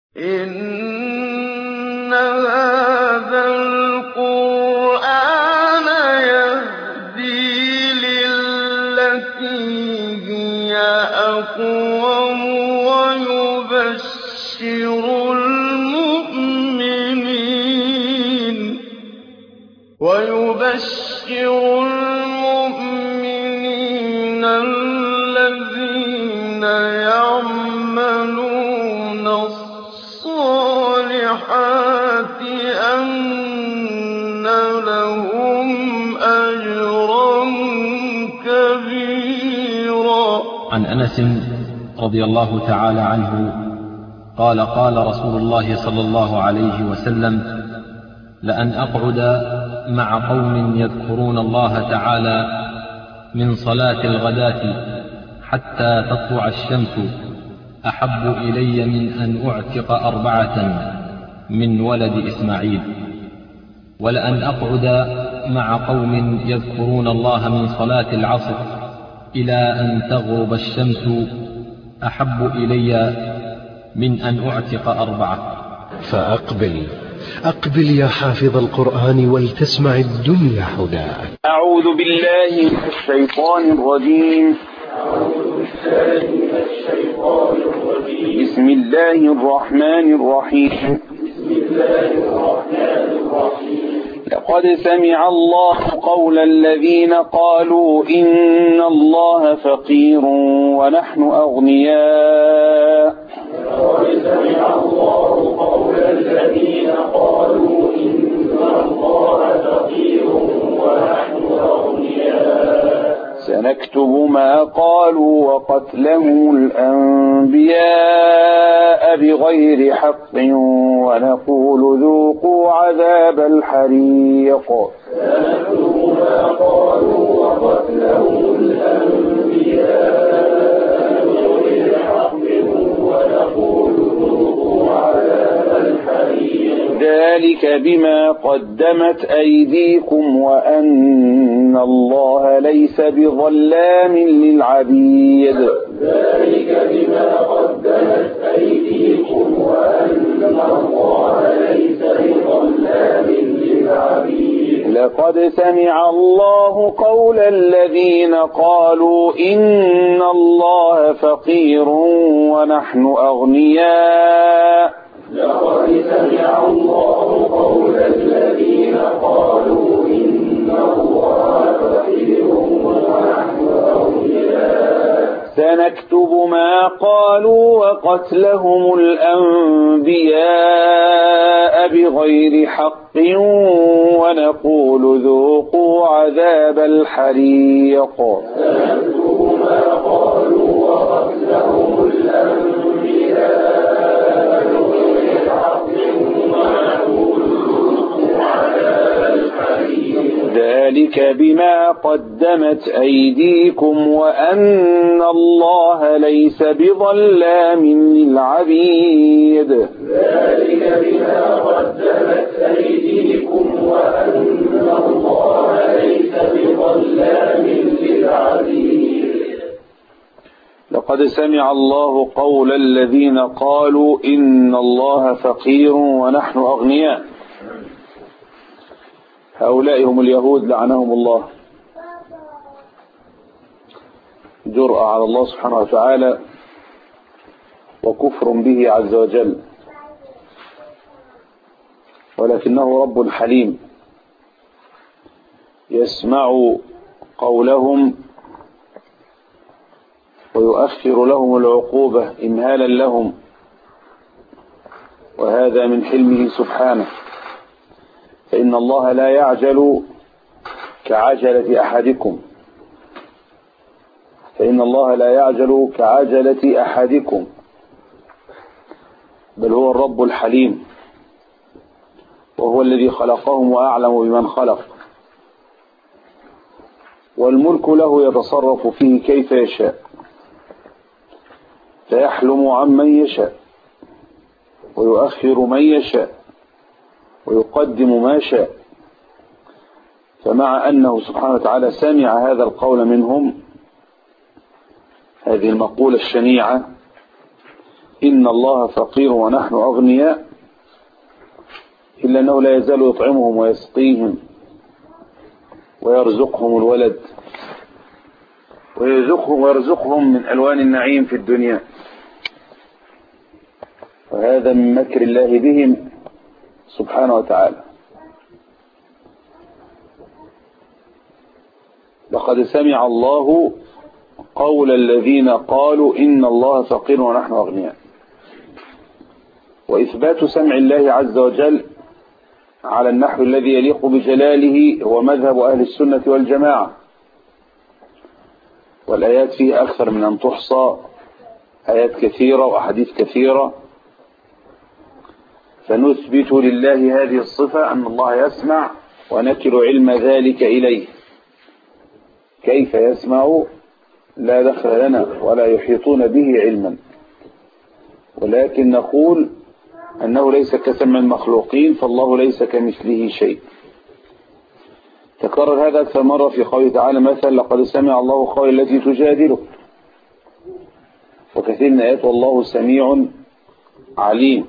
إِنَّ هَٰذَا الْقُرْآنَ يَهْدِي لِلَّتِي هِيَ أَقْوَمُ وَيُبَشِّرُ الْمُؤْمِنِينَ الَّذِينَ يَعْمَلُونَ الصَّالِحَاتِ أَنَّ لَهُمْ أَجْرًا كَبِيرًا. عن أنس رضي الله تعالى عنه قال: قال رسول الله صلى الله عليه وسلم: لأن أقعد مع قوم يذكرون الله تعالى من صلاة الغداة حتى تطلع الشمس أحب إلي من أن أعتق 4 من ولد إسماعيل. ولأن أقعد مع قوم يذكرون الله من صلاة العصر إلى أن تغرب الشمس أحب إلي من أن أعتق 4. فأقبل يا حافظ القرآن ولتسمع الدنيا هداك. أعوذ بالله من الشيطان الرجيم. بسم الله الرحمن الرحيم. لقد سمع الله قول الذين قالوا إن الله فقير ونحن أغنياء. لقد سمع الله قول الذين قالوا إن الله فقير ونحن أغنياء. سنكتب ما قالوا وقتلهم الأنبياء بغير حق ونقول ذوقوا عذاب الحريق. سنكتب ما قالوا وقتلهم الأنبياء بغير حق ونقول ذوقوا عذاب الحريق. ذلك بما قدمت أيديكم وأن الله ليس بظلام للعبيد. ذلك بما قدمت أيديكم وأن الله ليس بظلام للعبيد. لقد سمع الله قول الذين قالوا إن الله فقير ونحن أغنياء. لقد سمع الله قول الذين قالوا إن الله فقير ونحن أغنياء. سنكتب ما قالوا وقتلهم الأنبياء بغير حق ونقول ذوقوا عذاب الحريق. سنكتب ما قالوا وقتلهم الأنبياء ذلك بما قدمت أيديكم وأن الله ليس بظلام للعبيد. ذلك بما قدمت أيديكم وأن الله ليس بظلام للعبيد. لقد سمع الله قول الذين قالوا إن الله فقير ونحن أغنياء. هؤلاء هم اليهود لعنهم الله. جرأة على الله سبحانه وتعالى وكفر به عز وجل، ولكنه رب حليم يسمع قولهم ويؤخر لهم العقوبة إمهالا لهم، وهذا من حلمه سبحانه. فإن الله لا يعجل كعجلة أحدكم، فإن الله لا يعجل كعجلة أحدكم، بل هو الرب الحليم، وهو الذي خلقهم وأعلم بمن خلق، والملك له يتصرف فيه كيف يشاء، فيحلم عمن يشاء ويؤخر من يشاء ويقدم ما شاء. فمع أنه سبحانه وتعالى سمع هذا القول منهم، هذه المقولة الشنيعة، إن الله فقير ونحن أغنياء، إلا أنه لا يزال يطعمهم ويسقيهم ويرزقهم الولد ويرزقهم من ألوان النعيم في الدنيا، وهذا من مكر الله بهم سبحانه وتعالى. لقد سمع الله قول الذين قالوا إن الله فقير ونحن أغنياء. وإثبات سمع الله عز وجل على النحو الذي يليق بجلاله هو مذهب أهل السنة والجماعة، والآيات فيه أكثر من أن تحصى، آيات كثيرة وأحاديث كثيرة، فنثبت لله هذه الصفة أن الله يسمع ونكل علم ذلك إليه. كيف يسمع لا دخل لنا ولا يحيطون به علما، ولكن نقول أنه ليس كسمع المخلوقين، فالله ليس كمثله شيء. تكرر هذا أكثر مرة في قوله تعالى مثل لقد سمع الله قول التي تجادله، وكثير من آيات والله سميع عليم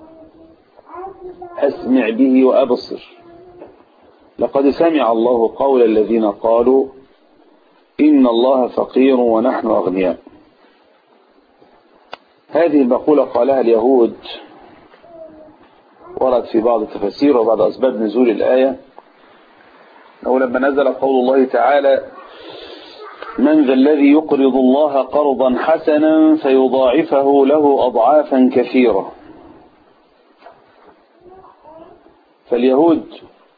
أسمع به وأبصر. لقد سمع الله قول الذين قالوا إن الله فقير ونحن أغنياء. هذه المقولة قالها اليهود، ورد في بعض التفاسير وبعض أسباب نزول الآية أنه لما نزل قول الله تعالى من ذا الذي يقرض الله قرضا حسنا فيضاعفه له أضعافا كثيرة، فاليهود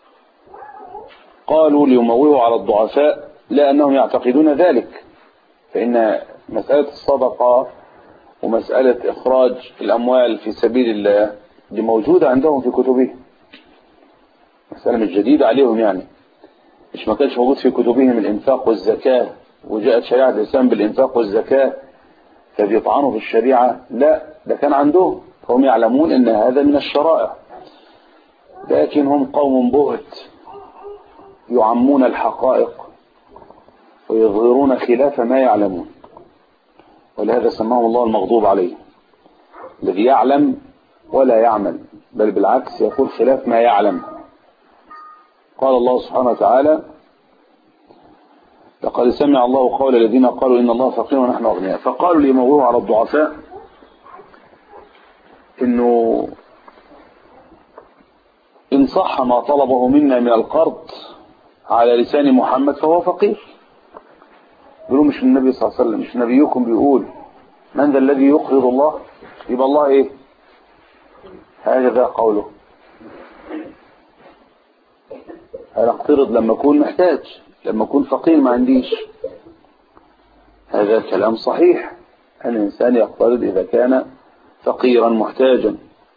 قالوا ليموهوا على الضعفاء لأنهم يعتقدون ذلك، فإن مسألة الصدقة ومسألة إخراج الأموال في سبيل الله دي موجودة عندهم في كتبهم، مسألة مش جديدة عليهم، يعني مش ما كانش موجود في كتبهم الإنفاق والزكاة وجاءت شريعة الإسلام بالإنفاق والزكاة فبيطعنوا في الشريعة، لا ده كان عندهم، هم يعلمون أن هذا من الشرائع، لكن هم قوم بهت يعمون الحقائق ويظهرون خلاف ما يعلمون، ولهذا سماهم الله المغضوب عليه، الذي يعلم ولا يعمل، بل بالعكس يقول خلاف ما يعلم. قال الله سبحانه وتعالى لقد سمع الله قول الذين قالوا إن الله فقير ونحن أغنياء، فقالوا ليموهوا على الضعفاء إنه إن صح ما طلبه منا من القرض على لسان محمد فهو فقير. يقولوا مش النبي صلى الله عليه وسلم، مش نبيكم بيقول من ذا الذي يقرض الله، يبقى الله إيه؟ هذا قوله، أنا أقترض لما أكون محتاج، لما أكون فقير ما عنديش. هذا كلام صحيح، الإنسان يقترض إذا كان فقيرا محتاجا،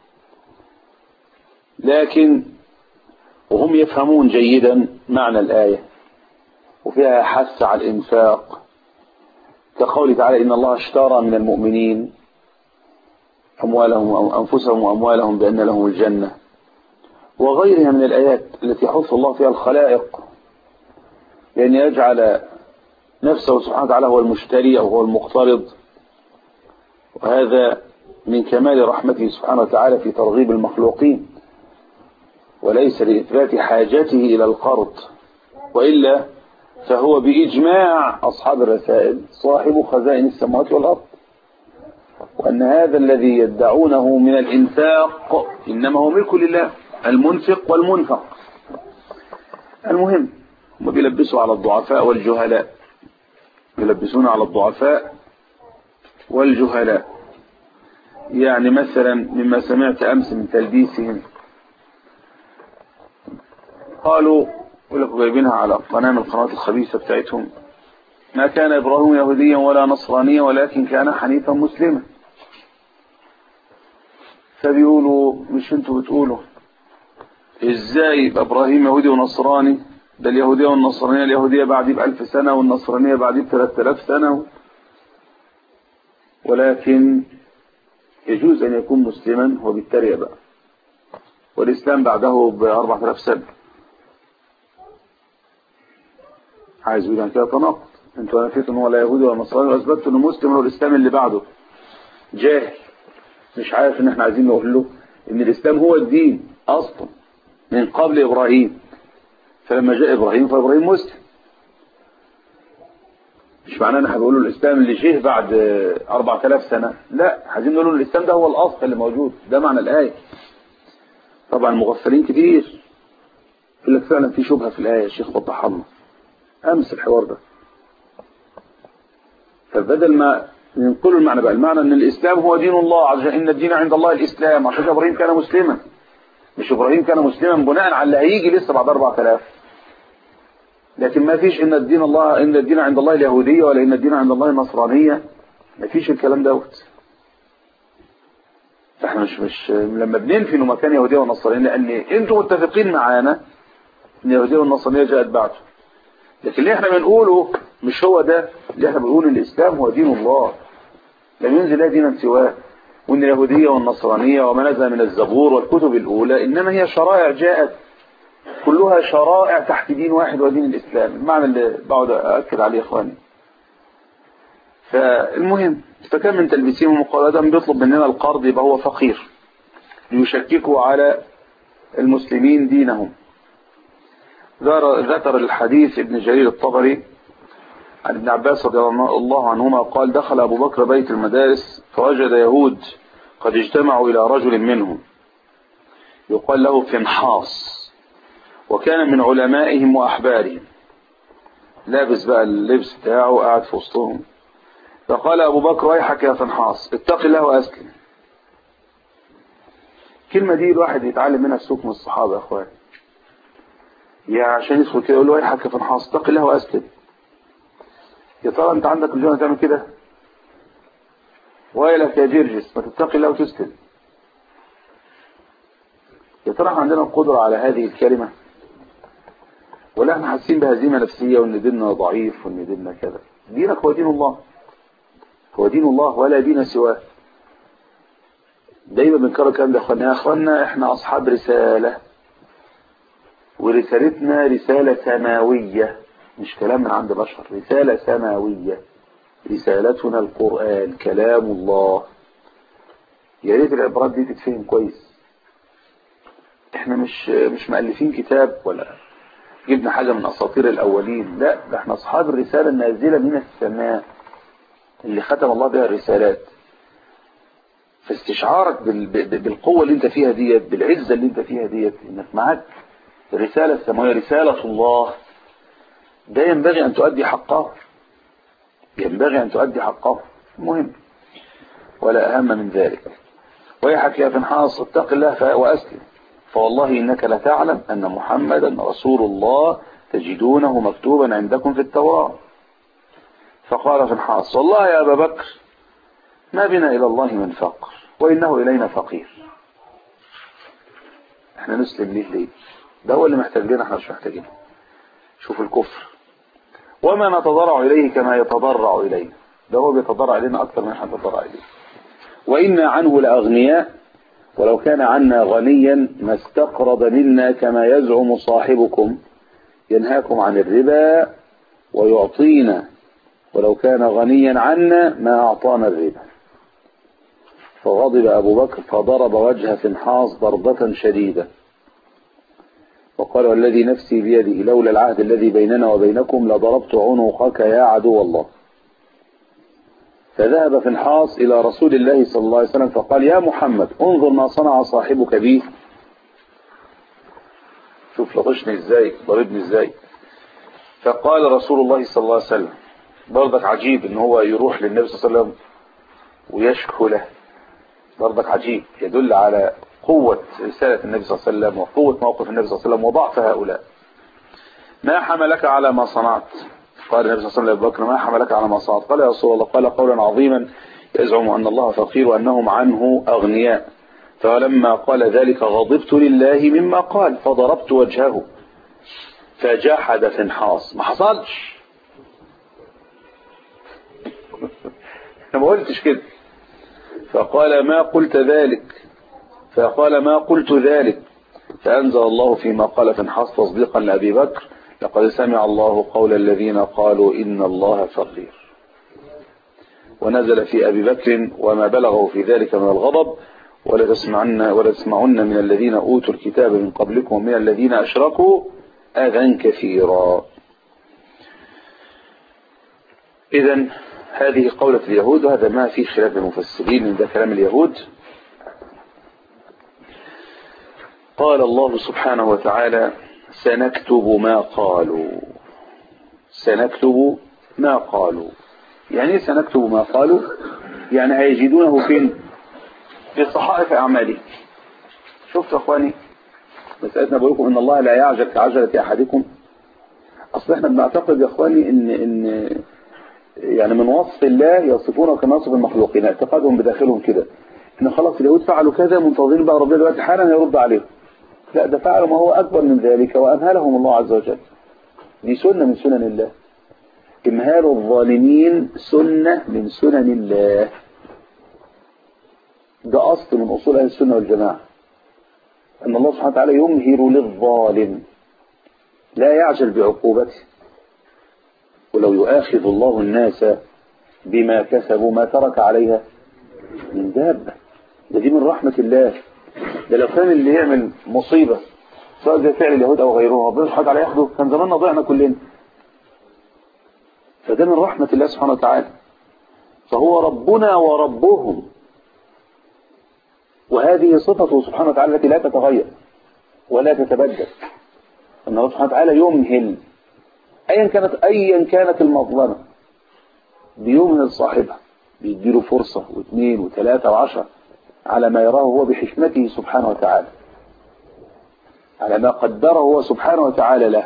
لكن وهم يفهمون جيدا معنى الآية وفيها حث على الإنفاق، كقوله تعالى إن الله اشترى من المؤمنين أموالهم أو أنفسهم وأموالهم بأن لهم الجنة، وغيرها من الآيات التي يحث الله فيها الخلائق لأن يجعل نفسه سبحانه وتعالى هو المشتري أو هو المقترض، وهذا من كمال رحمته سبحانه وتعالى في ترغيب المخلوقين، وليس لإثبات حاجته إلى القرض، وإلا فهو بإجماع أصحاب الرسائل صاحب خزائن السماوات والأرض، وأن هذا الذي يدعونه من الإنفاق إنما هو ملك لله، المنفق والمنفق. المهم هم بيلبسوا على الضعفاء والجهلاء، يلبسون على الضعفاء والجهلاء. يعني مثلا مما سمعت أمس من تلبيسهم قالوا ولكم جايبينها على قناة من القنوات الخبيثة بتاعتهم ما كان إبراهيم يهوديا ولا نصرانيا ولكن كان حنيفا مسلما. فبيقولوا مش انتوا بتقولوا ازاي يبقى إبراهيم يهودي ونصراني، ده اليهودية والنصرانية، اليهودية بعديه ب1000 سنة والنصرانية بعديه ب3000 سنة، ولكن يجوز أن يكون مسلما وبالتالي بقى، والإسلام بعده ب4000 سنة. عايز يقول يعني كده تناقض، انتوا نفيتوا ان هو لا يهودي ولا نصراني واثبتوا انه مسلم، هو الاسلام اللي بعده جاهل، مش عارف ان احنا عايزين نقول له ان الاسلام هو الدين اصلا من قبل ابراهيم، فلما جاء ابراهيم فابراهيم مسلم. مش معناه ان احنا بنقول له الاسلام اللي جه بعد 4000 سنة، لا، عايزين نقول له الاسلام ده هو الاصل اللي موجود، ده معنى الايه. طبعا المغفلين كتير يقول لك فعلا في شبهه في الايه يا شيخ وضحها لنا امس الحوار ده. فبدل ما ننقل المعنى بقى، المعنى ان الاسلام هو دين الله عز وجل، ان الدين عند الله الاسلام، عشان ابراهيم كان مسلما. مش ابراهيم كان مسلما بناء على اللي هيجي لسه بعد 4000، لكن ما فيش ان الدين الله، ان الدين عند الله اليهوديه، ولا ان الدين عند الله النصرانيه، ما فيش الكلام دوت. فاحنا مش لما بننفي انه مكان يهوديه ونصرانيه، لان انتم متفقين معانا ان اليهوديه والنصرانيه جاءت بعده، لكن اللي احنا بنقوله مش هو ده. اللي احنا بنقول الاسلام هو دين الله، لم ينزل دينا سواه، وان اليهوديه والنصرانيه وما نزل من الزبور والكتب الاولى انما هي شرائع جاءت كلها شرائع تحت دين واحد ودين الاسلام. المعنى اللي بقعد اكد عليه يا اخواني. فالمهم، فكان من تلبيسهم ومقالدهم بيطلب مننا القرض يبقى هو فقير ليشككوا على المسلمين دينهم. ذكر الحديث ابن جرير الطبري عن ابن عباس رضي الله عنهما قال: دخل أبو بكر بيت المدارس فوجد يهود قد اجتمعوا إلى رجل منهم يقال له فنحاص، وكان من علمائهم وأحبارهم، لابس بقى اللبس بتاعه وقاعد في وسطهم. فقال أبو بكر: ويحك يا فنحاص، اتق الله وأسلم. الكلمة دي الواحد يتعلم منها السوق من الصحابة يا أخوان. يعني عشان يدخل كده يقول له: ويحك يا فنحاص، اتق الله وأسلم. يا ترى أنت عندك الجنة تعمل كده؟ ويلك يا جرجس، ما تتقي الله وتسلم. يا ترى احنا عندنا القدرة على هذه الكلمة، ولا احنا حاسين بهزيمة نفسية وان ديننا ضعيف وان ديننا كذا؟ دينك هو دين الله، هو دين الله ولا دين سواه. دايما بنكرر الكلام ده يا اخوانا، احنا اصحاب رسالة، ورسالتنا رسالة سماوية، مش كلام من عند بشر، رسالة سماوية. رسالتنا القرآن كلام الله. يا ريت العبارات دي تتفهم كويس. احنا مش مؤلفين كتاب ولا جبنا حاجة من اساطير الاولين، لا، ده احنا اصحاب الرسالة النازلة من السماء اللي ختم الله بها الرسالات. فاستشعارك بالقوة اللي انت فيها ديت، بالعزة اللي انت فيها ديت، انك معاك الرسالة السماوية رسالة الله، ده ينبغي ان تؤدي حقه، ينبغي ان تؤدي حقه. المهم، ولا اهم من ذلك. ويحك يا فنحاص، اتق الله واسلم، فوالله انك لتعلم ان محمدا رسول الله تجدونه مكتوبا عندكم في التوراة. فقال فنحاص: والله يا ابا بكر ما بنا الى الله من فقر، وانه الينا فقير. احنا نسلم ليه؟ ده هو اللي محتاج لنا، احنا مش محتاجين. شوف الكفر، وما نتضرع اليه كما يتضرع الينا، ده هو بيتضرع الينا اكثر من احنا نتضرع اليه. وإنا عنه لأغنياء، ولو كان عنا غنيا ما استقرض منا كما يزعم صاحبكم، ينهاكم عن الربا ويعطينا، ولو كان غنيا عنا ما أعطانا الربا. فغضب أبو بكر فضرب وجه فنحاص ضربة شديدة، وقال: والذي نفسي بيده لولا العهد الذي بيننا وبينكم لضربت عنقك يا عدو الله. فذهب فنحاص إلى رسول الله صلى الله عليه وسلم فقال: يا محمد انظر ما صنع صاحبك بي. شوف لطشني ازاي، ضربني ازاي. فقال رسول الله صلى الله عليه وسلم، برضك عجيب ان هو يروح للنبي صلى الله عليه وسلم ويشكو له، برضك عجيب، يدل على قوة رسالة النبي صلى الله عليه وسلم وقوة موقف النبي صلى الله عليه وسلم وضعف هؤلاء. ما حملك على ما صنعت؟ قال النبي صلى الله عليه وسلم لأبي بكر: ما حملك على ما صنعت؟ قال: يا رسول الله. قال قولا عظيما يزعم أن الله فقير وأنهم عنه أغنياء. فلما قال ذلك غضبت لله مما قال فضربت وجهه فجحد فنحاص. ما حصلش، أنا ما قلتش كده. فقال: ما قلت ذلك. فقال: ما قلت ذلك. فأنزل الله فيما قال فنحاص تصديقا لأبي بكر: لقد سمع الله قول الذين قالوا إن الله فقير. ونزل في أبي بكر وما بلغه في ذلك من الغضب ولتسمعن من الذين أوتوا الكتاب من قبلكم ومن الذين أشركوا أذى كثيرا. إذن هذه قولة اليهود، وهذا ما في خلاف المفسرين من ده كلام اليهود. قال الله سبحانه وتعالى سنكتب ما قالوا. سنكتب ما قالوا يعني سنكتب ما قالوا، يعني هيجدونه فين؟ في صحائف أعمالهم. شفتوا أخواني مسألتنا بقول لكم إن الله لا يعجل كعجلة أحدكم. أصل إحنا بنعتقد يا أخواني إن يعني من وصف الله يصفونه كما يصف المخلوقين، اعتقادهم بداخلهم كده إن خلاص اليهود فعلوا كذا منتظرين بقى ربنا دلوقتي حالا يرد عليهم. لا، ده فعلوا ما هو أكبر من ذلك وأمهلهم الله عز وجل. دي سنة من سنن الله. إمهال الظالمين سنة من سنن الله. ده أصل من أصول أهل السنة والجماعة، أن الله سبحانه وتعالى يمهل للظالم، لا يعجل بعقوبته. ولو يؤاخذ الله الناس بما كسبوا ما ترك عليها من دابة. دي من رحمة الله. ده لو كان اللي يعمل مصيبة سواء زي فعل اليهود أو غيرهم ربنا سبحانه وتعالى ياخده، كان زماننا ضيعنا كلنا. فده من رحمة الله سبحانه وتعالى. فهو ربنا وربهم، وهذه صفته سبحانه وتعالى التي لا تتغير ولا تتبدل. أن الله سبحانه وتعالى يمهل أيا كانت المظلمة، بيمهل صاحبها، بيديله فرصة واثنين وثلاثة وعشرة على ما يراه هو بحكمته سبحانه وتعالى، على ما قدره هو سبحانه وتعالى له.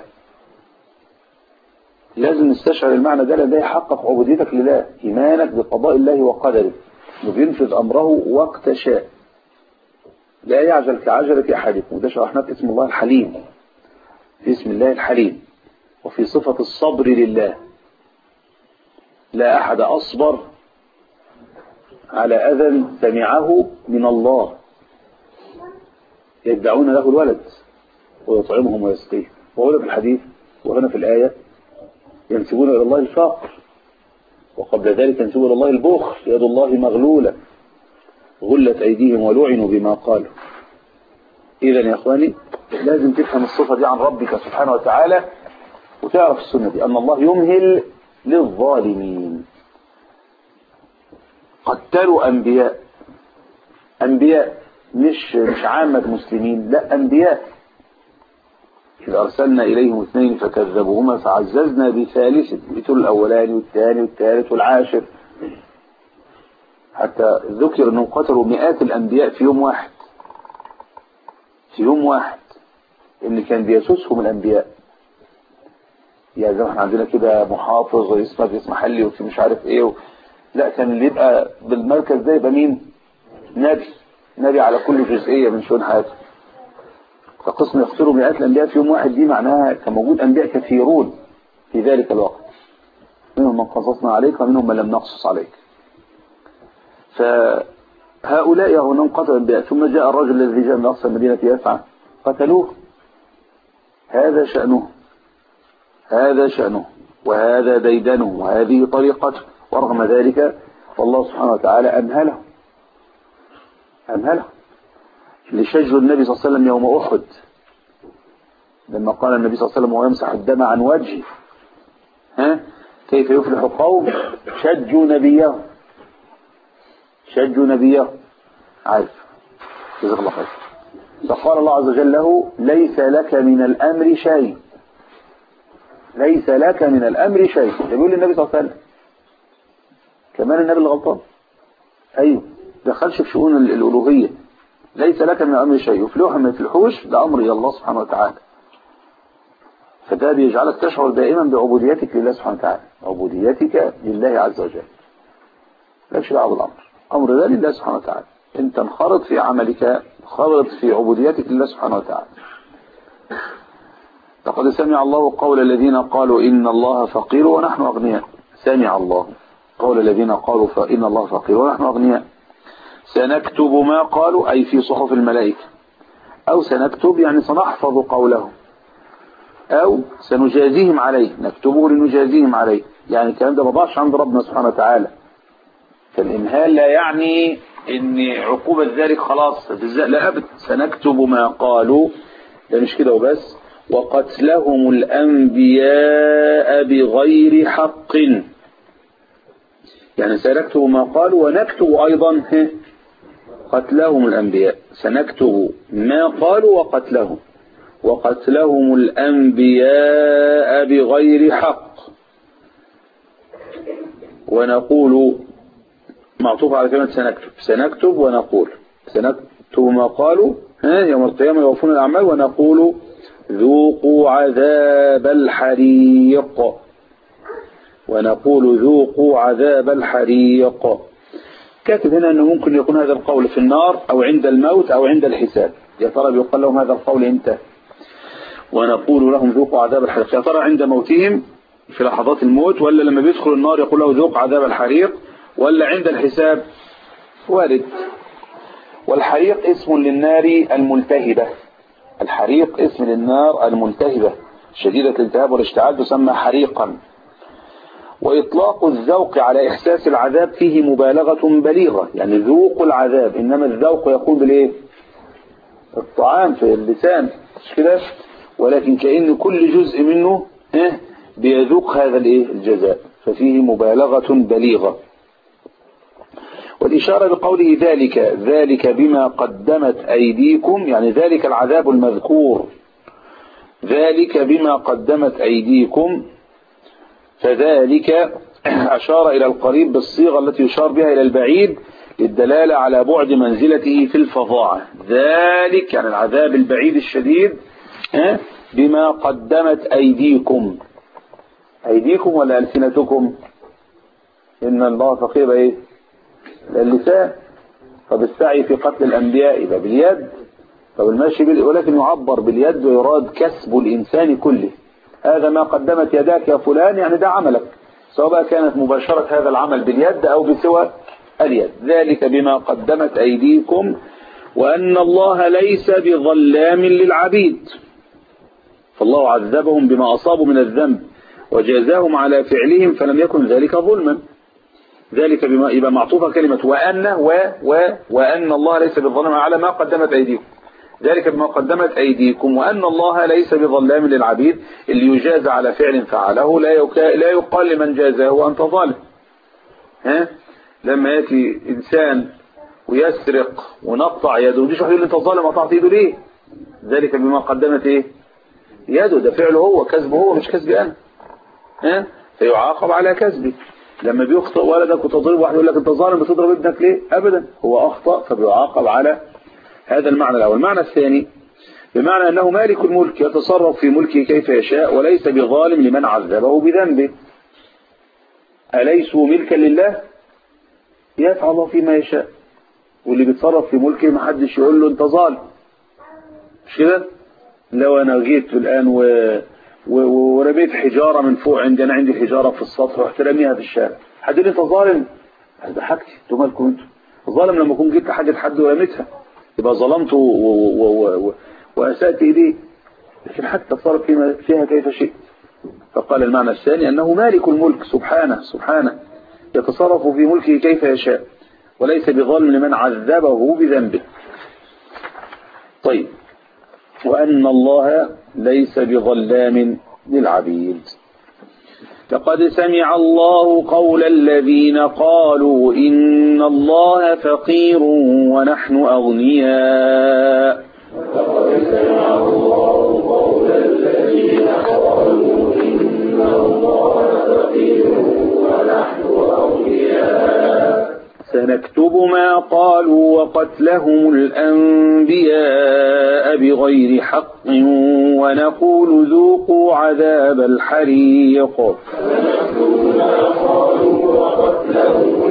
لازم نستشعر المعنى ده، لأن ده يحقق عبوديتك لله، إيمانك بقضاء الله وقدره، وبينفذ أمره وقت شاء. لا يعجل كعجلة أحدكم. وده شرحناه في اسم الله الحليم، في اسم الله الحليم، وفي صفة الصبر لله. لا أحد أصبر على أذى سمعه من الله يدعون له الولد ويطعمهم ويسقيه. وهنا في الحديث وهنا في الآية ينسبون إلى الله الفقر، وقبل ذلك ينسبون إلى الله البخل، يد الله مغلولة غلت أيديهم ولعنوا بما قالوا. إذا يا أخواني لازم تفهم الصفة دي عن ربك سبحانه وتعالى، وتعرف السنة دي أن الله يمهل للظالمين. قتلوا أنبياء مش عامة مسلمين، لا أنبياء. إذا أرسلنا إليهم 2 فكذبوهما فعززنا بثالث، يقتلوا الأولاني والثاني والثالث والعاشر، حتى ذكر أنهم قتلوا مئات الأنبياء في يوم واحد. في يوم واحد اللي كان بيسوسهم الأنبياء. يعني زي ما احنا عندنا كده محافظ ويسمى في اسم حلي وفي مش عارف ايه لا، كان اللي يبقى بالمركز ده يبقى مين؟ نبي على كل جزئية من شؤون حياته. فقسم يقتلوا مئات الأنبياء في يوم واحد، دي معناها كان موجود أنبياء كثيرون في ذلك الوقت، منهم من قصصنا عليك ومنهم من لم نقصص عليك. فهؤلاء هناك قتلوا أنبياء، ثم جاء الرجل الذي جاء من أقصى المدينة يسعى قتلوه. هذا شأنه وهذا ديدنه وهذه طريقته. ورغم ذلك فالله سبحانه وتعالى أمهله. لشجر النبي صلى الله عليه وسلم يوم أحد، لما قال النبي صلى الله عليه وسلم وهو يمسح الدم عن وجهه: كيف يفلح قوم شجوا نبيه. عارف جزاك الله خير. فقال الله عز وجل له: ليس لك من الأمر شيء. يقول للنبي صلى الله عليه وسلم كمان النبي الغلطان. أيوه، دخلش في شؤون الألوهية. ليس لك من الأمر شيء، يفلح ما يفلحوش ده أمر الله سبحانه وتعالى. فده بيجعلك تشعر دائما بعبوديتك لله سبحانه وتعالى، عبوديتك لله عز وجل. لكش دعوه بالأمر، أمر ده لله سبحانه وتعالى. أنت انخرط في عملك، انخرط في عبوديتك لله سبحانه وتعالى. لقد سمع الله قول الذين قالوا إن الله فقير ونحن أغنياء. سمع الله قول الذين قالوا إن الله فقير ونحن أغنياء. سنكتب ما قالوا أي في صحف الملائكة، أو سنكتب يعني سنحفظ قولهم، أو سنجازيهم عليه. نكتبه لنجازيهم عليه، يعني الكلام ده ما ضاعش عند ربنا سبحانه وتعالى، فالإمهال لا يعني ان عقوبة ذلك خلاص لا أبد، سنكتب ما قالوا، ده مش كده وبس، وقتلهم الأنبياء بغير حق، يعني سنكتب ما قالوا ونكتب أيضا قتلهم الأنبياء، سنكتب ما قالوا وقتلهم الأنبياء بغير حق، ونقول معطوف على كلمة سنكتب ونقول سنكتب ما قالوا يوم القيامة يوفون الأعمال، ونقول ذوقوا عذاب الحريق، ونقول ذوقوا عذاب الحريق. كاتب هنا أنه ممكن يكون هذا القول في النار أو عند الموت أو عند الحساب. يا ترى بيقال لهم هذا القول امتى؟ ونقول لهم ذوقوا عذاب الحريق، يا ترى عند موتهم في لحظات الموت، ولا لما بيدخل النار يقول له ذوق عذاب الحريق، ولا عند الحساب؟ وارد. والحريق اسم للنار الملتهبة، الحريق اسم للنار الملتهبة شديدة الالتهاب والاشتعال تسمى حريقا. وإطلاق الذوق على إحساس العذاب فيه مبالغة بليغة، يعني ذوق العذاب، إنما الذوق يكون بالإيه؟ الطعام في اللسان، مش كده؟ ولكن كأن كل جزء منه بيذوق هذا الإيه؟ الجزاء، ففيه مبالغة بليغة. والإشارة بقوله ذلك بما قدمت أيديكم، يعني ذلك العذاب المذكور، ذلك بما قدمت أيديكم، فذلك أشار إلى القريب بالصيغة التي يشار بها إلى البعيد للدلالة على بعد منزلته في الفظاعة. ذلك يعني العذاب البعيد الشديد بما قدمت أيديكم، أيديكم ولا ألسنتكم؟ إن الله فقير إيه؟ اللسان. طب السعي في قتل الأنبياء يبقى باليد، طب المشي ولكن يعبر باليد ويراد كسب الإنسان كله. هذا ما قدمت يداك يا فلان، يعني ده عملك، سواء كانت مباشرة هذا العمل باليد أو بسوى اليد. ذلك بما قدمت أيديكم وأن الله ليس بظلام للعبيد، فالله عذبهم بما أصابوا من الذنب وجازاهم على فعلهم فلم يكن ذلك ظلما. ذلك بما يبقى معطوفة كلمة وأن الله ليس بظلام على ما قدمت أيديكم، ذلك بما قدمت أيديكم وأن الله ليس بظلام للعبيد، اللي يجاز على فعل فعله لا يقال لمن جازاه أنت ظالم. لما يأتي إنسان ويسرق ونقطع يده، وديش واحد يقول أنت ظالم قطعت يده ليه؟ ذلك بما قدمت إيه؟ يده، ده فعله هو، كسبه هو مش كسبي أنا. فيعاقب على كسبه. لما بيخطئ ولدك وتضرب واحد يقول لك أنت ظالم بتضرب ابنك ليه؟ أبدا، هو أخطأ فبيعاقب على هذا المعنى الأول. المعنى الثاني بمعنى أنه مالك الملك يتصرف في ملكه كيف يشاء وليس بظالم لمن عذبه بذنبه. أليسوا ملكا لله؟ يفعل الله فيما يشاء، واللي بيتصرف في ملكه ما حدش يقول له أنت ظالم، مش كده؟ لو أنا جيت الآن ورميت حجارة من فوق، أنا عندي حجارة في السطح ورحت رميها في الشارع، حد يقول أنت ظالم؟ ده حاجتي، أنتوا مالكم أنتوا؟ الظالم لما أكون جبت حاجة حد ورميتها يبقى ظلمت وأسأت إليه، لكن حتى صار فيها كيف شئت. فقال المعنى الثاني أنه مالك الملك سبحانه يتصرف في ملكه كيف يشاء وليس بظلم لمن عذبه بذنبه. طيب، وأن الله ليس بظلام للعبيد. لقد سمع الله قول الذين قالوا إن الله فقير ونحن أغنياء. لقد سمع الله قول الذين قالوا إن الله فقير ونحن أغنياء. سنكتب ما قالوا وقتلهم الأنبياء بغير حق ونقول ذوقوا عذاب الحريق. سنكتب ما قالوا وقتلهم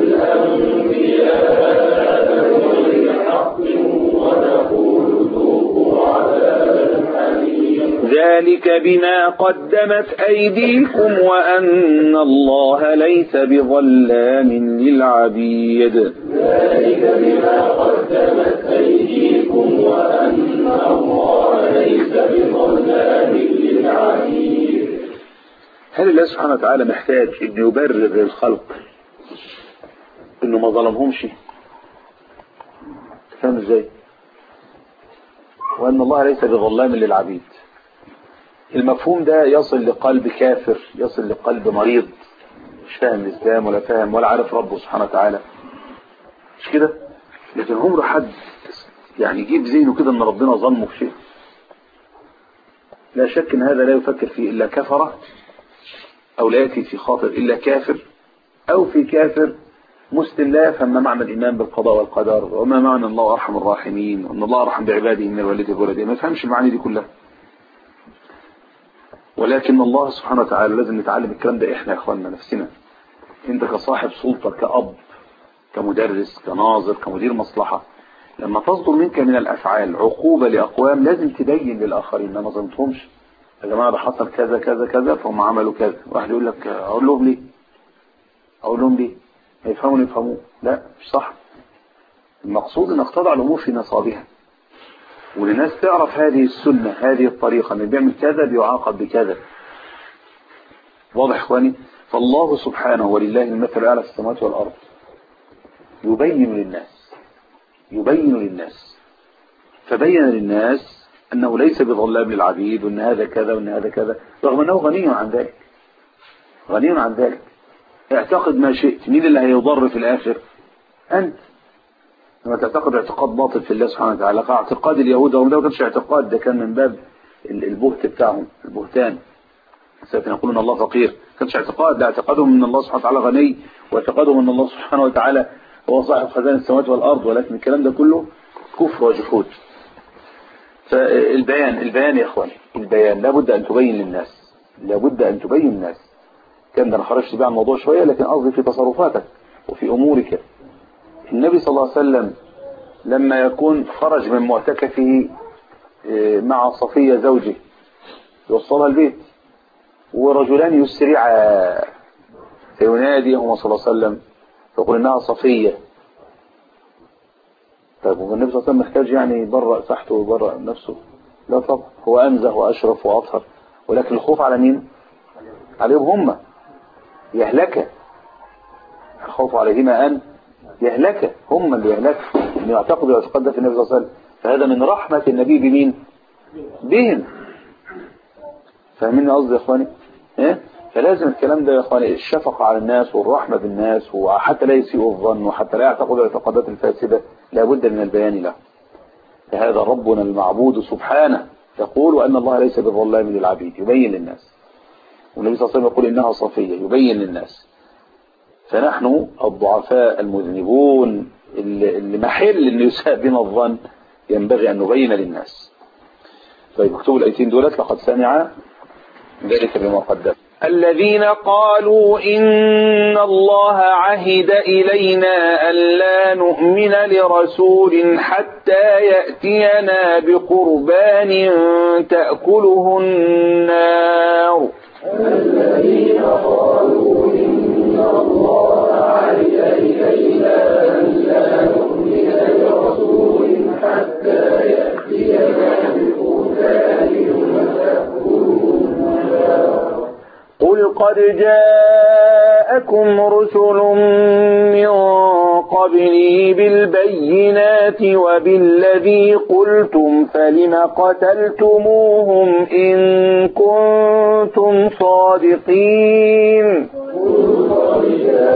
الأنبياء بغير حق ونقول ذوقوا عذاب الحريق. ذلك بما قدمت أيديكم وأن الله ليس بظلام للعبيد. ذلك بما قدمت أيديكم وأن الله ليس بظلام للعبيد. هل الله سبحانه وتعالى محتاج أن يبرر للخلق انه ما ظلمهمش. فاهم ازاي؟ وان الله ليس بظلام للعبيد. المفهوم ده يصل لقلب كافر، يصل لقلب مريض مش فاهم الاسلام ولا فاهم ولا عارف ربه سبحانه وتعالى، مش كده؟ لكن عمره حد يعني يجيب ذهنه كده ان ربنا ظلمه في شيء. لا شك ان هذا لا يفكر فيه الا كفره، او لا ياتي في خاطر الا كافر، او في كافر مسلم لا يفهم ما معنى الايمان بالقضاء والقدر وما معنى الله ارحم الراحمين وان الله ارحم بعباده من الوالد والوالدين، ما يفهمش المعاني دي كلها. ولكن الله سبحانه وتعالى لازم نتعلم الكلام ده احنا يا اخواننا نفسنا. انت كصاحب سلطه، كأب، كمدرس، كناظر، كمدير مصلحه، لما تصدر منك من الافعال عقوبه لاقوام لازم تبين للاخرين ما ظلمتهمش. يا جماعه ده حصل كذا كذا كذا فهم عملوا كذا. واحد يقول لك اقول لهم ليه؟ اقول لهم ليه؟ يفهموا لا مش صح. المقصود ان تضع الامور في نصابها، والناس تعرف هذه السنه، هذه الطريقه، ان بيعمل كذا بيعاقب بكذا. واضح اخواني؟ فالله سبحانه ولله المثل الاعلى في السماوات والارض يبين للناس فبين للناس انه ليس بظلام للعبيد، وان هذا كذا وان هذا كذا، رغم انه غني عن ذلك. اعتقد ما شئت، مين اللي هيضر في الاخر؟ انت. لما تعتقد اعتقاد باطل في الله سبحانه وتعالى، اعتقاد اليهود وهم ده ما كانش اعتقاد، ده كان من باب البهت بتاعهم، البهتان. سيقولون الله فقير، ما كانش اعتقاد، ده اعتقادهم ان الله سبحانه وتعالى غني، واعتقادهم ان الله سبحانه وتعالى هو صاحب خزائن السماوات والارض. ولكن الكلام ده كله كفر وجحود. فالبيان يا اخواني، البيان لابد ان تبين للناس. كان ده انا خرجت بيه عن الموضوع شويه، لكن قصدي في تصرفاتك وفي امورك. النبي صلى الله عليه وسلم لما يكون خرج من معتكفه مع صفية زوجه يوصلها البيت، ورجلان يسرعا فيناديهما صلى الله عليه وسلم فيقول انها صفية. طيب والنبي صلى الله عليه وسلم محتاج يعني يبرأ ساحته ويبرأ نفسه؟ لا طبعا، هو أنزه وأشرف وأطهر، ولكن الخوف على مين؟ عليهم هم يهلك. الخوف عليهما أن يهلك، هم اللي يهلكوا، ان يعتقدوا اعتقاد ده في النبي صلى الله عليه وسلم. فهذا من رحمة النبي بمين؟ بهم. فاهمين قصدي يا اخواني؟ فلازم الكلام ده يا اخواني، الشفقة على الناس والرحمة بالناس، وحتى لا يسيئوا الظن وحتى لا يعتقدوا الاعتقادات الفاسدة، لابد من البيان له. فهذا ربنا المعبود سبحانه يقول وأن الله ليس بظلام للعبيد، يبين للناس. والنبي صلى الله عليه وسلم يقول إنها صفية، يبين للناس. فنحن الضعفاء المذنبون اللي محل أن يساء بنا الظن ينبغي أن نبين للناس. طيب اكتبوا الآيتين دولت. لقد سمع ذلك بما قدم الذين قالوا إن الله عهد إلينا ألا نؤمن لرسول حتى يأتينا بقربان تأكله النار. الذين قالوا إن الله عهد إلينا ألا نؤمن لرسول حتى يأتينا بقربان تأكله النار. قل قد جاءكم رسل من قبلي بالبينات وبالذي قلتم فلم قتلتموهم إن كنتم صادقين. قل قد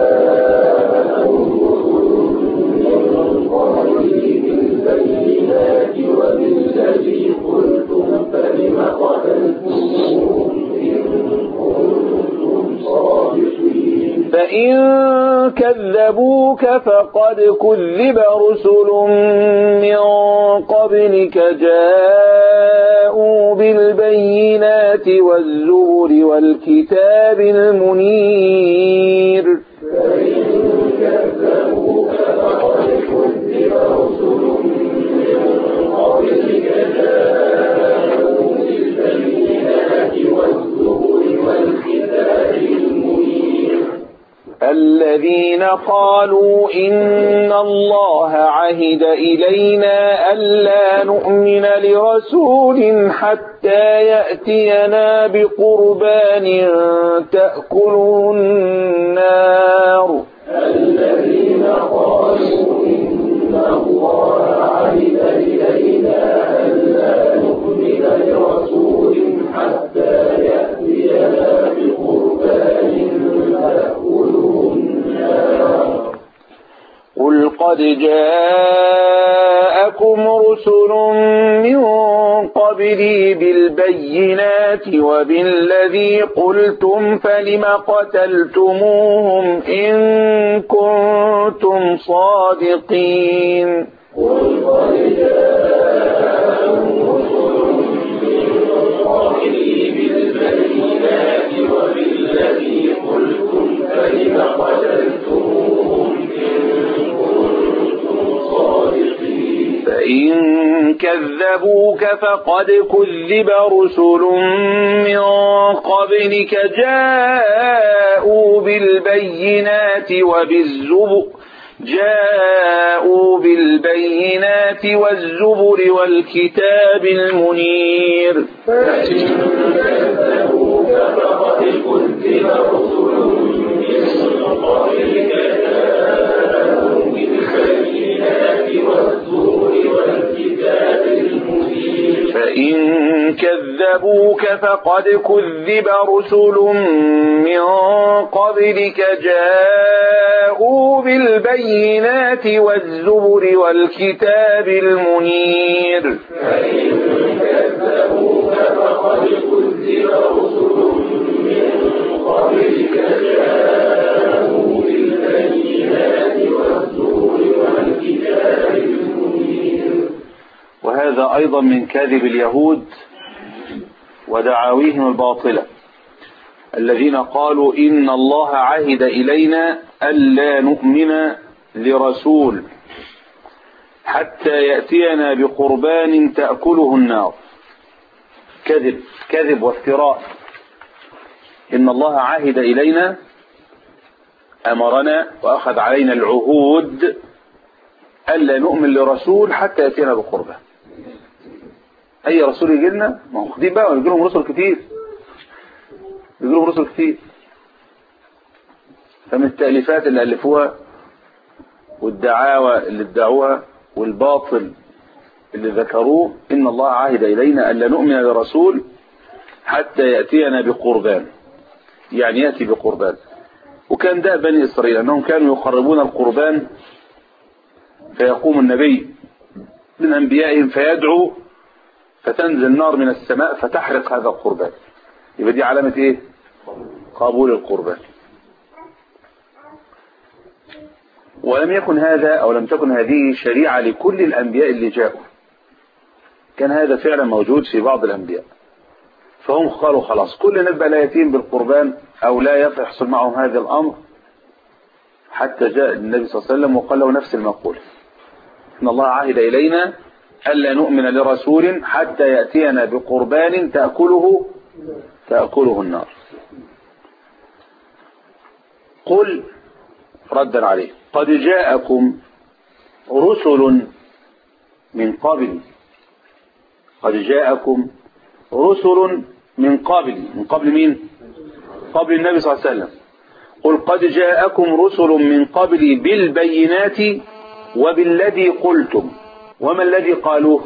جاءكم رسل من قبلي بالبينات وبالذي قلتم فلم قتلتموهم فإن كذبوك فقد كذب رسل من قبلك جاءوا بالبينات والزبر والكتاب المنير. فإن كذبوك فقد كذب رسل من قبلك جاءوا بالبينات والزبر والكتاب المنير. الذين قالوا إن الله عهد إلينا ألا نؤمن لرسول حتى يأتينا بقربان تأكله النار. الذين قالوا إن الله عهد إلينا ألا نؤمن لرسول حتى يأتينا بقربان تأكله النار. قل قد جاءكم رسل من قبلي بالبينات وبالذي قلتم فلم قتلتموهم إن كنتم صادقين. قل قد جاءكم رسل من قبلي بالبينات وبالذي قلتم فلم قتلتموهم فإن كذبوك فقد كذب رسل من قبلك جاءوا بالبينات والزبر والكتاب المنير. فإن كذبوك فقد كذب رسل من قبلك جاءوا بالبينات والزبر والكتاب المنير. فإن كذبوك فقد كذب رسل من قبلك جاءوا بالبينات والزبر والكتاب المنير. فإن كذبوك فقد كذب رسل من قبلك جاءوا بالبينات والزبر والكتاب المنير. وهذا أيضا من كاذب اليهود ودعاويهم الباطلة الذين قالوا إن الله عهد إلينا ألا نؤمن لرسول حتى يأتينا بقربان تأكله النار. كذب وافتراء. إن الله عهد إلينا، أمرنا وأخذ علينا العهود ألا نؤمن لرسول حتى يأتينا بقربان. أي رسول يجي لنا، ما هو خدين بقى، يجي لهم رسل كتير، فمن التأليفات اللي ألفوها والدعاوى اللي ادعوها والباطل اللي ذكروه إن الله عهد إلينا ألا نؤمن لرسول حتى يأتينا بقربان، يعني يأتي بقربان. وكان ده بني إسرائيل أنهم كانوا يقربون القربان، فيقوم النبي من أنبيائهم فيدعو فتنزل نار من السماء فتحرق هذا القربان. يبقى دي علامة إيه؟ قبول القربان. ولم يكن هذا أو لم تكن هذه شريعة لكل الأنبياء اللي جاءوا، كان هذا فعلا موجود في بعض الأنبياء، فهم قالوا خلاص كل نبأ لا يتيم بالقربان أو لا يحصل معهم هذا الأمر، حتى جاء النبي صلى الله عليه وسلم وقال له نفس المقولة: إن الله عهد إلينا ألا نؤمن لرسول حتى يأتينا بقربان تأكله النار. قل ردا عليه: قد جاءكم رسل من قبل. قد جاءكم رسل من قبل. من قبل مين؟ قبل النبي صلى الله عليه وسلم. قل قد جاءكم رسل من قبلي بالبينات وبالذي قلتم. وما الذي قالوه؟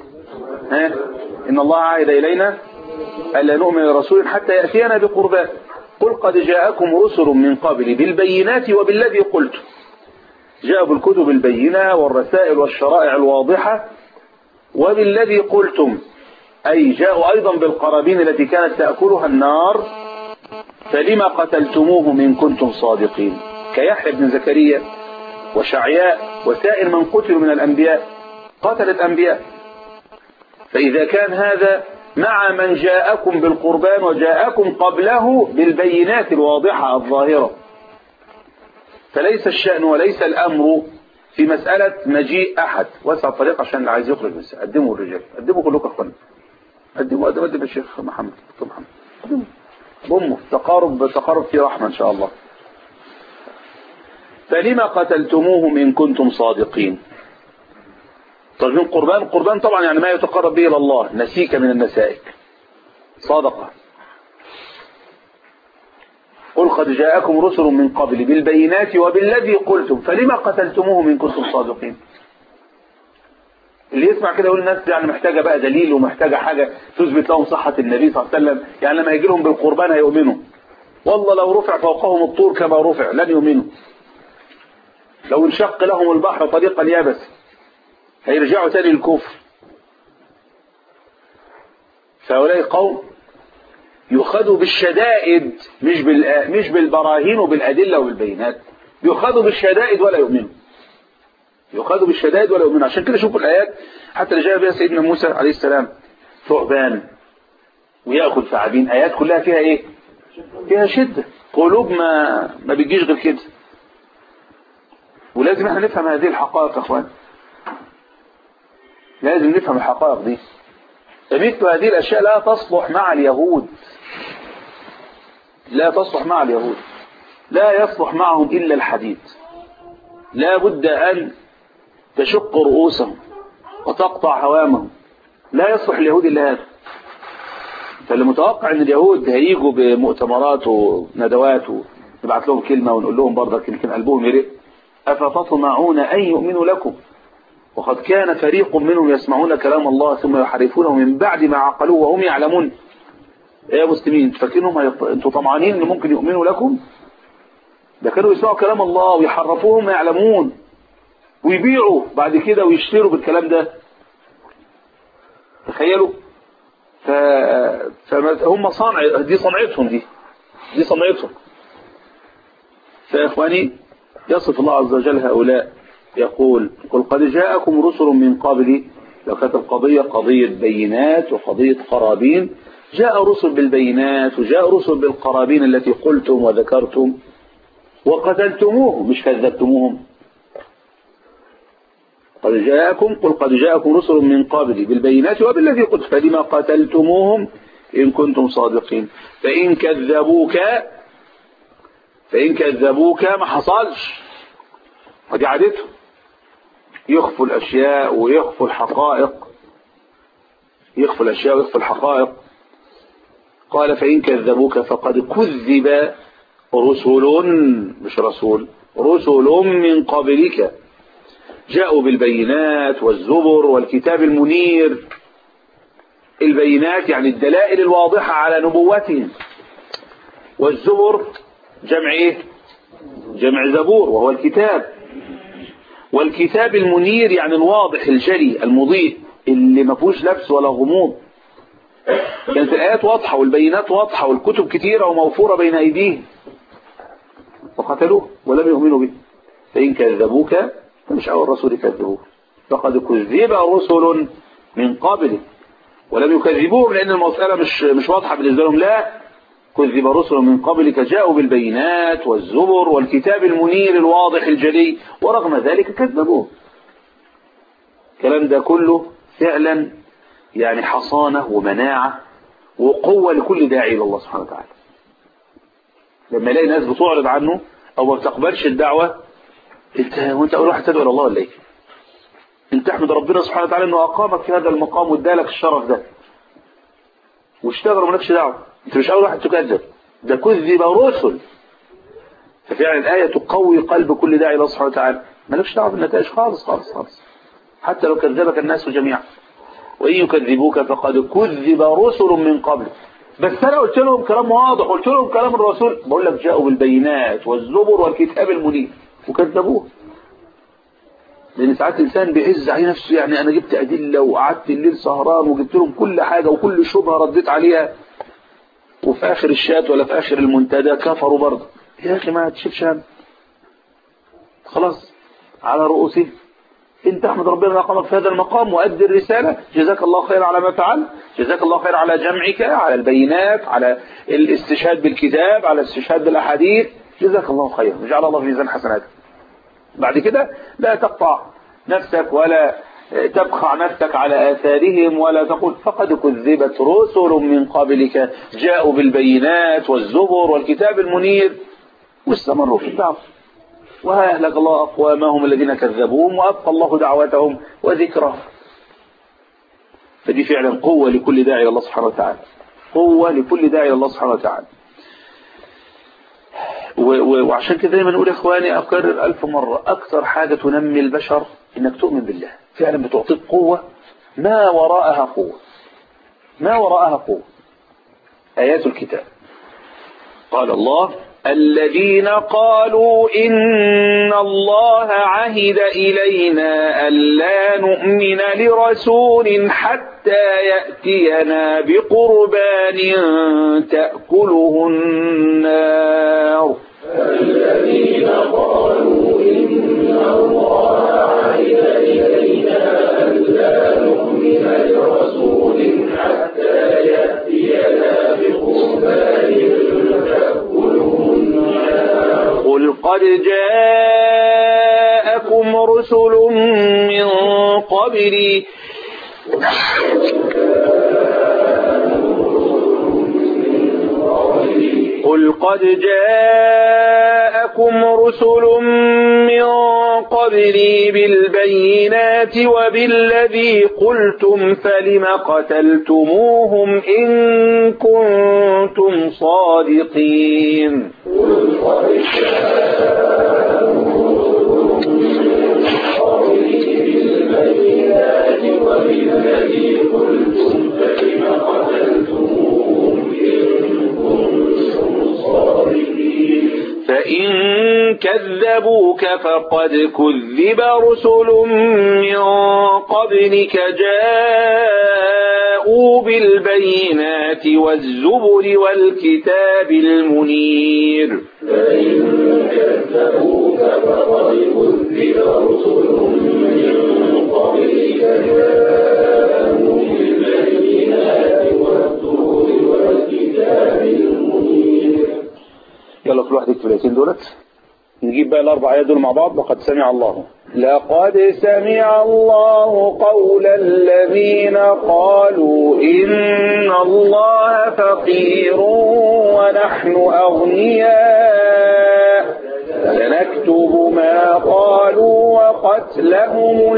إن الله عهد إلينا ألا نؤمن لرسول حتى يأتينا بقربان. قل قد جاءكم رسل من قبلي بالبينات وبالذي قلتم. جاءوا بالكتب البينة والرسائل والشرائع الواضحة. وبالذي قلتم أي جاءوا أيضا بالقرابين التي كانت تأكلها النار. فلما قتلتموهم إن كنتم صادقين. كيحيى بن زكريا وشعياء وسائر من قتلوا من الأنبياء، قتلت أنبياء. فإذا كان هذا مع من جاءكم بالقربان وجاءكم قبله بالبينات الواضحة الظاهرة، فليس الشأن وليس الأمر في مسألة مجيء أحد. واسع الطريق عشان اللي عايز يخرج بس. قدموا الرجال، قدموا كلكم أخوان، قدموا الشيخ محمد، دكتور محمد، قدموا بأمه. تقارب في رحمة إن شاء الله. فلما قتلتموهم إن كنتم صادقين. طيب قربان طبعا يعني ما يتقرب به إلى الله، نسيك من النسائك، صادقة. قل قد جاءكم رسل من قبل بالبينات وبالذي قلتم فلما قتلتموهم إن كنتم صادقين. اللي يسمع كده يقول الناس يعني محتاجة بقى دليل ومحتاجة حاجة تثبت لهم صحة النبي صلى الله عليه وسلم، يعني لما يجي لهم بالقربان هيؤمنوا. والله لو رفع فوقهم الطور كما رفع لن يؤمنوا. لو انشق لهم البحر طريقا يابس هيرجعوا تاني للكفر. فهؤلاء قوم يؤخذوا بالشدائد مش بالبراهين وبالأدلة وبالبينات، يؤخذوا بالشدائد ولا يؤمنوا. يؤخذوا بالشدائد ولا يؤمنوا. عشان كده شوفوا الآيات حتى اللي جاء بها سيدنا موسى عليه السلام، ثعبان ويأخذ ثعابين، آيات كلها فيها إيه؟ فيها شدة، قلوب ما بيجيش غير كده. ولازم احنا نفهم هذه الحقائق يا اخوان، لازم نفهم الحقائق دي. فمثل هذه الأشياء لا تصلح مع اليهود، لا تصلح مع اليهود، لا يصلح معهم إلا الحديد. لا بد أن تشق رؤوسهم وتقطع هوامهم، لا يصلح اليهود إلا هذا. فاللي متوقع أن اليهود هيجوا بمؤتمرات وندوات ونبعث لهم كلمة ونقول لهم برضك يمكن قلبهم يرق، أفتطمعون أن يؤمنوا لكم وقد كان فريق منهم يسمعون كلام الله ثم يحرفونه من بعد ما عقلوه وهم يعلمون. يا مسلمين فاكرينهم انتوا طمعانين ان ممكن يؤمنوا لكم؟ ده كانوا يسمعوا كلام الله ويحرفوهم يعلمون ويبيعوا بعد كده ويشتروا بالكلام ده. تخيلوا. فهم صنع، دي صنعتهم، دي صنعتهم. فيا اخواني يصف الله عز وجل هؤلاء يقول قل قد جاءكم رسل من قبلي. لو كانت القضية قضية بينات وقضية قرابين، جاء رسل بالبينات وجاء رسل بالقرابين التي قلتم وذكرتم وقتلتموهم مش كذبتموهم. قل قد جاءكم رسل من قبلي بالبينات وبالذي قلت فلما قتلتموهم إن كنتم صادقين. فإن كذبوك ما حصلش، ودي عادتهم، يخفوا الأشياء ويخفوا الحقائق، قال فإن كذبوك فقد كذب رسل، مش رسول، رسل من قبلك جاءوا بالبينات والزبر والكتاب المنير. البينات يعني الدلائل الواضحة على نبوتهم، والزبر جمع ايه؟ جمع زبور وهو الكتاب. والكتاب المنير يعني الواضح الجلي المضيء اللي ما فيهوش لبس ولا غموض. كانت الآيات واضحة والبينات واضحة والكتب كتيرة وموفورة بين أيديهم فقتلوه ولم يؤمنوا به. فإن كذبوك فمش أول رسول يكذبوه، فقد كذب رسل من قبله ولم يكذبوهم لأن المسألة مش واضحة بالنسبة لهم. لا، كذب رسل من قبلك جاءوا بالبينات والزبر والكتاب المنير الواضح الجلي ورغم ذلك كذبوه. الكلام ده كله فعلا يعني حصانة ومناعة وقوة لكل داعي إلى الله سبحانه وتعالى. لما يلاقي ناس بتعرض عنه أو ما بتقبلش الدعوة، وانت أول واحد تدعو إلى الله ولا إيه؟ انت احمد ربنا سبحانه وتعالى أنه أقامك في هذا المقام وادالك الشرف ده واشتغل ومالكش دعوة. انت مش أول واحد تكذب، ده كذب رسل. ففعلا الآية تقوي قلب كل داعي الله سبحانه وتعالى، مالكش دعوة بالنتائج خالص خالص خالص حتى لو كذبك الناس جميعا. وإن يكذبوك فقد كذب رسل من قبل. بس أنا قلت لهم كلام واضح، قلت لهم كلام الرسول، بقول لك جاءوا بالبينات والزبر والكتاب المنير وكذبوه. لأن ساعات الإنسان بيعز عليه نفسه، يعني أنا جبت أدلة وقعدت الليل سهران وجبت لهم كل حاجة وكل شبهة رديت عليها، وفي آخر الشات ولا في آخر المنتدى كفروا برضه. يا أخي ما تشيلش هم، خلاص على رؤوسه. انت احمد ربنا اقامك في هذا المقام وأدي الرسالة، جزاك الله خير على ما فعل، جزاك الله خير على جمعك، على البينات، على الاستشهاد بالكتاب، على الاستشهاد بالأحاديث، جزاك الله خير، وجعل الله في ميزان حسناتك. بعد كده لا تقطع نفسك ولا تبخع نفسك على آثارهم ولا تقول فقد كذبت رسل من قبلك جاءوا بالبينات والزبر والكتاب المنير واستمروا في الدعوة. وهيهلك الله أقوامهم الذين كذبوهم وأبقى الله دعوتهم وذكرهم. فدي فعلا قوة لكل داعي الله سبحانه وتعالى، قوة لكل داعي الله سبحانه وتعالى. وعشان كده دايما نقول يا اخواني، اكرر 1000 مرة، اكثر حاجة تنمي البشر انك تؤمن بالله، فعلا بتعطيك قوة ما وراءها قوة، ما وراءها قوة. آيات الكتاب قال الله: الذين قالوا إن الله عهد إلينا ألا نؤمن لرسول حتى يأتينا بقربان تأكله النار. الذين قالوا إن الله عهد إلينا ألا نؤمن لرسول حتى يأتينا بقربان تأكله النار. قل قد جاءكم رسل من قبلي قل قد جاءكم رسل من قبلي بالبينات وبالذي قلتم فلم قتلتموهم إن كنتم صادقين. قل قد جاءكم رسل من قبلي بالبينات وبالذي قلتم فلم قتلتموهم إن كنتم صادقين. فإن كذبوك فقد كذب رسل من قبلك جاءوا بالبينات والزبر والكتاب المنير. فإن كذبوك فقد كذب رسل من قبلك جاءوا بالبينات والزبر والكتاب المنير. يلا كل واحد يكتب الايتين دولت، نجيب بقى الاربع ايات دول مع بعض. لقد سمع الله قول الذين قالوا إن الله فقير ونحن أغنياء سنكتب ما قالوا وقتلهم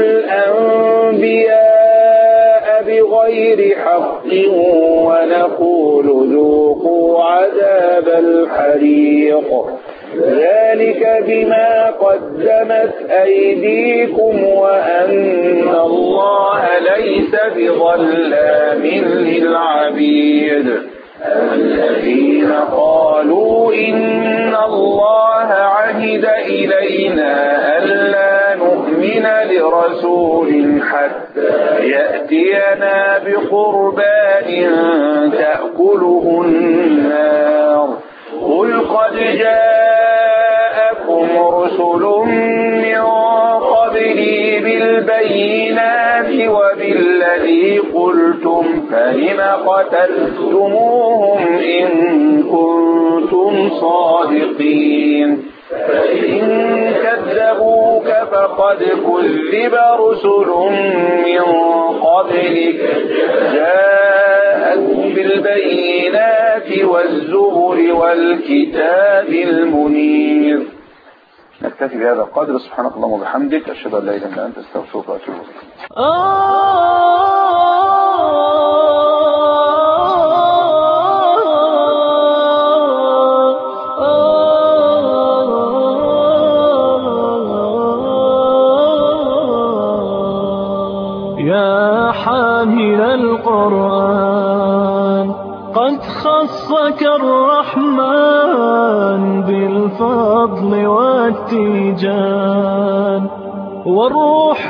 الأنبياء بغير حق ونقول ذوقوا عذاب الحريق ذلك بما قدمت أيديكم وأن الله ليس بظلام للعبيد. الذين قالوا إن الله عهد إلينا ألا نؤمن لرسول حتى يأتينا بقربان تأكله النار. قل قد جاءكم رسل من قبلي بالبينات وبالذي قلتم فلم قتلتموهم إن كنتم صادقين. فإن كذبوك فقد كذب رسل من قبلك جاءوا بالبينات والزبر والكتاب المنير. نكتفي بهذا القدر. سبحانك اللهم وبحمدك، أشهد أن لا إله إلا أنت، أستغفرك وأتوب إليك. يا حامل القرآن قد خصك الرحمن بالفضل والتيجان والروح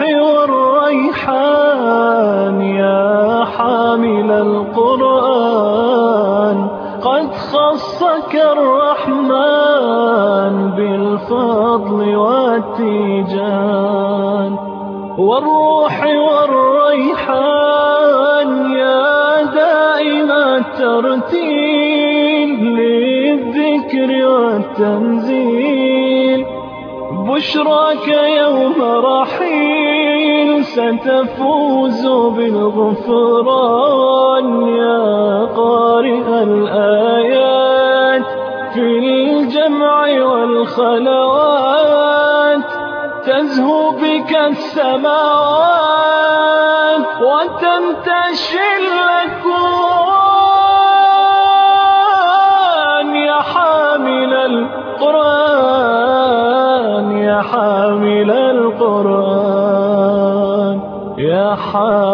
والريحان. يا حامل القرآن قد خصك الرحمن بالفضل والتيجان والروح والريحان. يا دائم الترتيل للذكر والتنزيل بشراك يوم رحيل ستفوز بالغفران. يا قارئ الآيات في الجمع والخلوات تزهو بك السماوات وتنتشي الأكوان. يا حامل القرآن الرحال